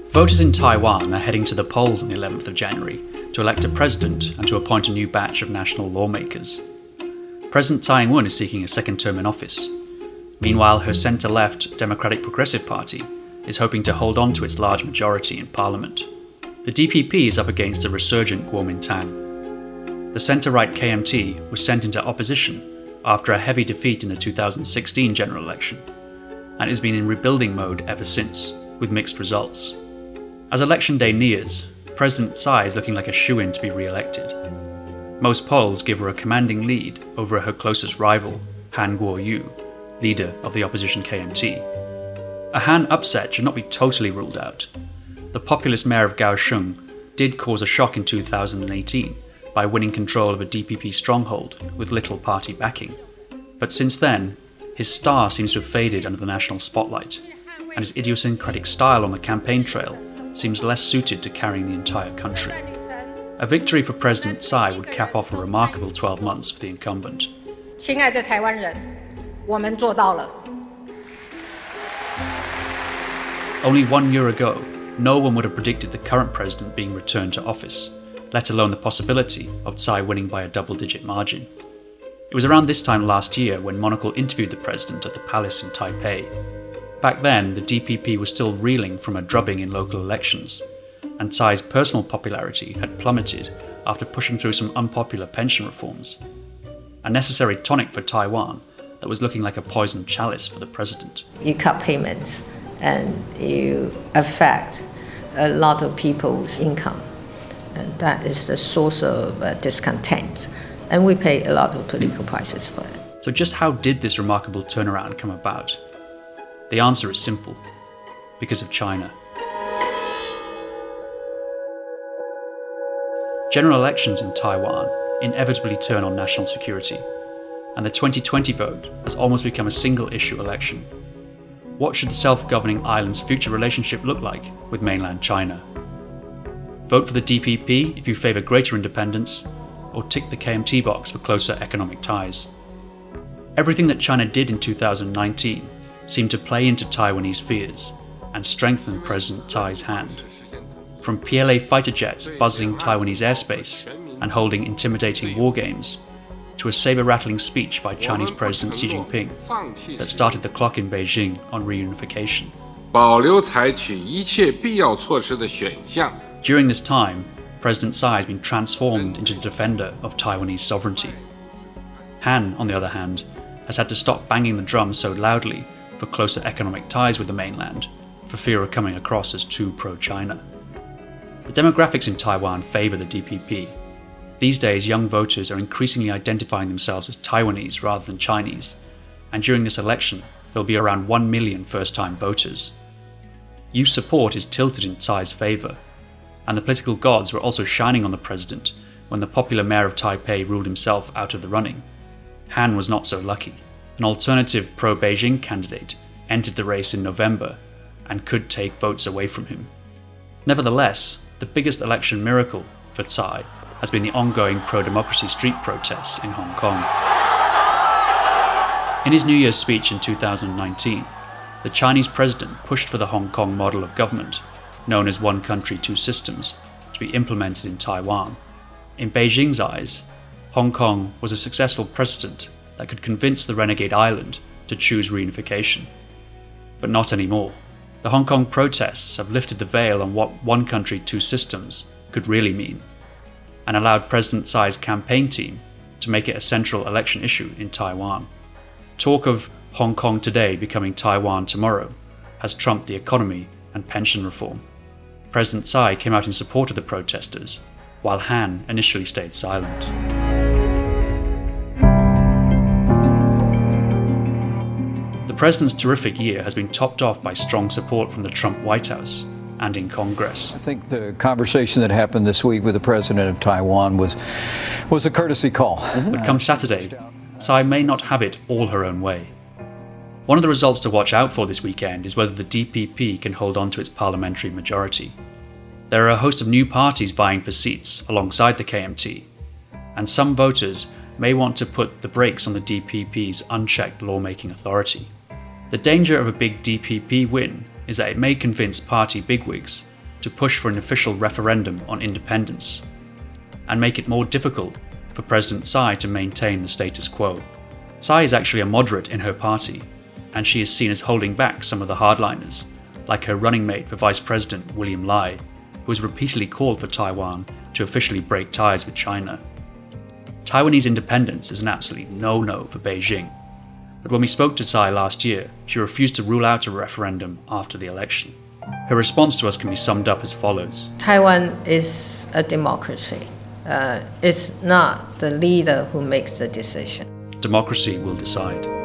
Voters in Taiwan are heading to the polls on the 11th of January to elect a president and to appoint a new batch of national lawmakers. President Tsai Ing-wen is seeking a second term in office. Meanwhile, her centre-left Democratic Progressive Party is hoping to hold on to its large majority in parliament. The DPP is up against a resurgent Kuomintang. The centre-right KMT was sent into opposition after a heavy defeat in the 2016 general election, and has been in rebuilding mode ever since, with mixed results. As election day nears, President Tsai is looking like a shoo-in to be re-elected. Most polls give her a commanding lead over her closest rival, Han Kuo-yu, leader of the opposition KMT. A Han upset should not be totally ruled out. The populist mayor of Kaohsiung did cause a shock in 2018 by winning control of a DPP stronghold with little party backing. But since then, his star seems to have faded under the national spotlight, and his idiosyncratic style on the campaign trail seems less suited to carrying the entire country. A victory for President Tsai would cap off a remarkable 12 months for the incumbent. 亲爱的台湾人，我们做到了。 Only 1 year ago, no one would have predicted the current president being returned to office, let alone the possibility of Tsai winning by a double-digit margin. It was around this time last year when Monocle interviewed the president at the palace in Taipei. Back then, the DPP was still reeling from a drubbing in local elections, and Tsai's personal popularity had plummeted after pushing through some unpopular pension reforms. A necessary tonic for Taiwan that was looking like a poisoned chalice for the president. You cut payments and you affect a lot of people's income. And that is the source of discontent. And we pay a lot of political prices for it. So just how did this remarkable turnaround come about? The answer is simple: because of China. General elections in Taiwan inevitably turn on national security, and the 2020 vote has almost become a single-issue election. What should the self-governing island's future relationship look like with mainland China? Vote for the DPP if you favour greater independence, or tick the KMT box for closer economic ties. Everything that China did in 2019 seemed to play into Taiwanese fears and strengthen President Tsai's hand. From PLA fighter jets buzzing Taiwanese airspace and holding intimidating war games, to a saber-rattling speech by Chinese President Xi Jinping that started the clock in Beijing on reunification. During this time, President Tsai has been transformed into the defender of Taiwanese sovereignty. Han, on the other hand, has had to stop banging the drum so loudly for closer economic ties with the mainland, for fear of coming across as too pro-China. The demographics in Taiwan favour the DPP. These days, young voters are increasingly identifying themselves as Taiwanese rather than Chinese, and during this election, there will be around 1 million first-time voters. Youth support is tilted in Tsai's favour, and the political gods were also shining on the president when the popular mayor of Taipei ruled himself out of the running. Han was not so lucky. An alternative pro-Beijing candidate entered the race in November and could take votes away from him. Nevertheless, the biggest election miracle for Tsai has been the ongoing pro-democracy street protests in Hong Kong. In his New Year's speech in 2019, the Chinese president pushed for the Hong Kong model of government, known as One Country, Two Systems, to be implemented in Taiwan. In Beijing's eyes, Hong Kong was a successful precedent that could convince the renegade island to choose reunification. But not anymore. The Hong Kong protests have lifted the veil on what One Country, Two Systems could really mean, and allowed President Tsai's campaign team to make it a central election issue in Taiwan. Talk of Hong Kong today becoming Taiwan tomorrow has trumped the economy and pension reform. President Tsai came out in support of the protesters, while Han initially stayed silent. The president's terrific year has been topped off by strong support from the Trump White House and in Congress. I think the conversation that happened this week with the president of Taiwan was a courtesy call. But come Saturday, Tsai may not have it all her own way. One of the results to watch out for this weekend is whether the DPP can hold on to its parliamentary majority. There are a host of new parties vying for seats alongside the KMT, and some voters may want to put the brakes on the DPP's unchecked lawmaking authority. The danger of a big DPP win is that it may convince party bigwigs to push for an official referendum on independence and make it more difficult for President Tsai to maintain the status quo. Tsai is actually a moderate in her party, and she is seen as holding back some of the hardliners, like her running mate for Vice President William Lai, who has repeatedly called for Taiwan to officially break ties with China. Taiwanese independence is an absolute no-no for Beijing, but when we spoke to Tsai last year, she refused to rule out a referendum after the election. Her response to us can be summed up as follows. Taiwan is a democracy. It's not the leader who makes the decision. Democracy will decide.